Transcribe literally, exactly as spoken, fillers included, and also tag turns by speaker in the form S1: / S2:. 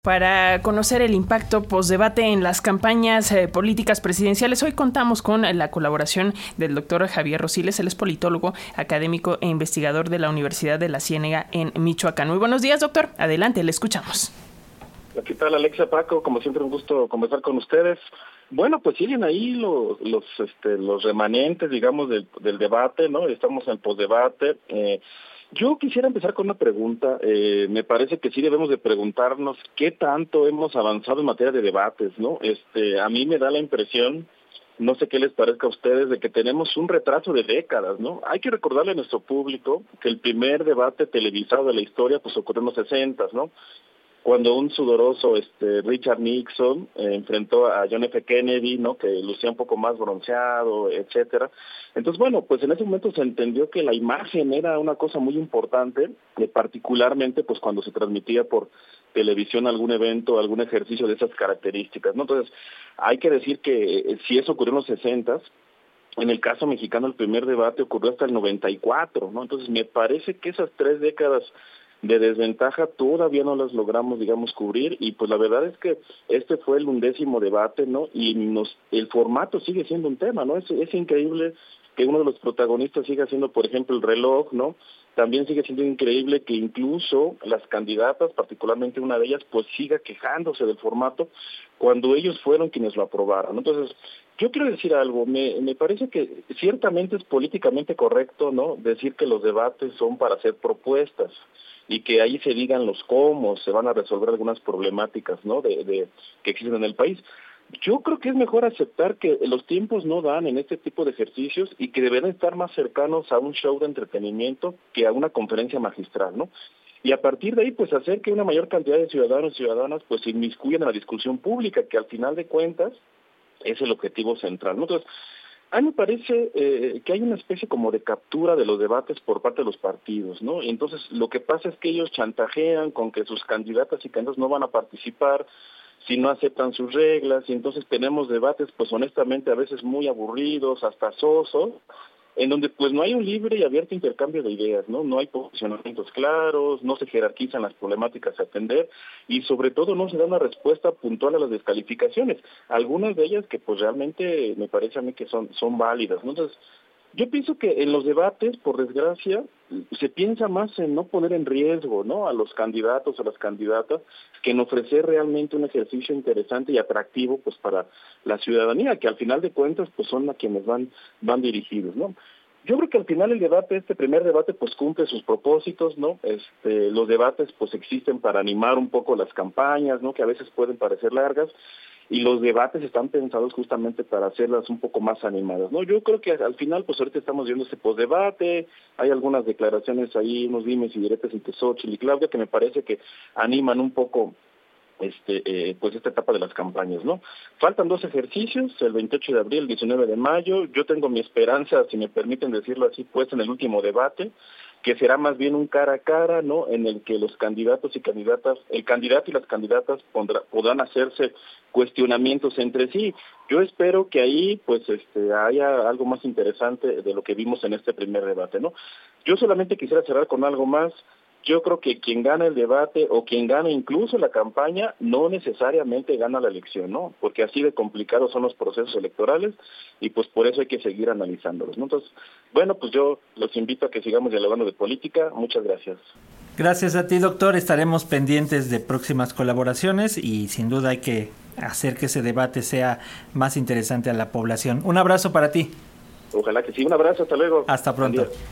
S1: Para conocer el impacto postdebate en las campañas eh, políticas presidenciales, hoy contamos con la colaboración del doctor Javier Rosiles. Él es politólogo, académico e investigador de la Universidad de La Ciénega en Michoacán. Muy buenos días, doctor. Adelante, le escuchamos.
S2: ¿Qué tal, Alexia, Paco? Como siempre, un gusto conversar con ustedes. Bueno, pues siguen ahí los los, este, los remanentes, digamos, del, del debate, ¿no? Estamos en el postdebate. Eh, Yo quisiera empezar con una pregunta. Eh, me parece que sí debemos de preguntarnos qué tanto hemos avanzado en materia de debates, ¿no? Este, a mí me da la impresión, no sé qué les parezca a ustedes, de que tenemos un retraso de décadas, ¿no? Hay que recordarle a nuestro público que el primer debate televisado de la historia pues ocurrió en los sesentas, ¿no? Cuando un sudoroso este Richard Nixon eh, enfrentó a John F. Kennedy, ¿no? Que lucía un poco más bronceado, etcétera. Entonces, bueno, pues en ese momento se entendió que la imagen era una cosa muy importante, eh, particularmente pues cuando se transmitía por televisión algún evento, algún ejercicio de esas características, ¿no? Entonces, hay que decir que eh, si eso ocurrió en los sesentas, en el caso mexicano el primer debate ocurrió hasta el noventa y cuatro, ¿no? Entonces, me parece que esas tres décadas de desventaja todavía no las logramos, digamos, cubrir, y pues la verdad es que este fue el undécimo debate, ¿no? Y nos, el formato sigue siendo un tema, ¿no? Es, es increíble que uno de los protagonistas siga siendo, por ejemplo, el reloj, ¿no? También sigue siendo increíble que incluso las candidatas, particularmente una de ellas, pues siga quejándose del formato cuando ellos fueron quienes lo aprobaron. Entonces, yo quiero decir algo, me, me parece que ciertamente es políticamente correcto, ¿no? Decir que los debates son para hacer propuestas y que ahí se digan los cómo se van a resolver algunas problemáticas, ¿no? De, de que existen en el país. Yo creo que es mejor aceptar que los tiempos no dan en este tipo de ejercicios y que deben estar más cercanos a un show de entretenimiento que a una conferencia magistral, ¿no? Y a partir de ahí, pues hacer que una mayor cantidad de ciudadanos y ciudadanas pues se inmiscuyan en la discusión pública, que al final de cuentas es el objetivo central, ¿no? Entonces, a mí me parece eh, que hay una especie como de captura de los debates por parte de los partidos, ¿no? Y entonces lo que pasa es que ellos chantajean con que sus candidatas y candidatos no van a participar si no aceptan sus reglas, y entonces tenemos debates, pues honestamente a veces muy aburridos, hasta sosos, en donde pues no hay un libre y abierto intercambio de ideas, ¿no? No hay posicionamientos claros, no se jerarquizan las problemáticas a atender y sobre todo no se da una respuesta puntual a las descalificaciones, algunas de ellas que pues realmente me parece a mí que son, son válidas, ¿no? Entonces, yo pienso que en los debates, por desgracia, se piensa más en no poner en riesgo, ¿no? A los candidatos, a las candidatas, que en ofrecer realmente un ejercicio interesante y atractivo, pues, para la ciudadanía, que al final de cuentas, pues, son a quienes van, van dirigidos, ¿no? Yo creo que al final el debate, este primer debate, pues cumple sus propósitos, ¿no? Este, los debates, pues, existen para animar un poco las campañas, ¿no? Que a veces pueden parecer largas, y los debates están pensados justamente para hacerlas un poco más animadas, ¿no? Yo creo que al final, pues ahorita estamos viendo ese postdebate, hay algunas declaraciones ahí, unos dimes y diretes entre Xóchitl y Claudia que me parece que animan un poco este eh, pues esta etapa de las campañas, ¿no? Faltan dos ejercicios, el veintiocho de abril, el diecinueve de mayo, yo tengo mi esperanza, si me permiten decirlo así, pues en el último debate, que será más bien un cara a cara, ¿no? En el que los candidatos y candidatas, el candidato y las candidatas pondrá, podrán hacerse cuestionamientos entre sí. Yo espero que ahí, pues, este, haya algo más interesante de lo que vimos en este primer debate, ¿no? Yo solamente quisiera cerrar con algo más. Yo creo que quien gana el debate o quien gana incluso la campaña no necesariamente gana la elección, ¿no? Porque así de complicados son los procesos electorales y pues por eso hay que seguir analizándolos, ¿no? Entonces, bueno, pues yo los invito a que sigamos dialogando de política. Muchas gracias.
S3: Gracias a ti, doctor. Estaremos pendientes de próximas colaboraciones y sin duda hay que hacer que ese debate sea más interesante a la población. Un abrazo para ti.
S2: Ojalá que sí. Un abrazo. Hasta luego.
S3: Hasta pronto. Adiós.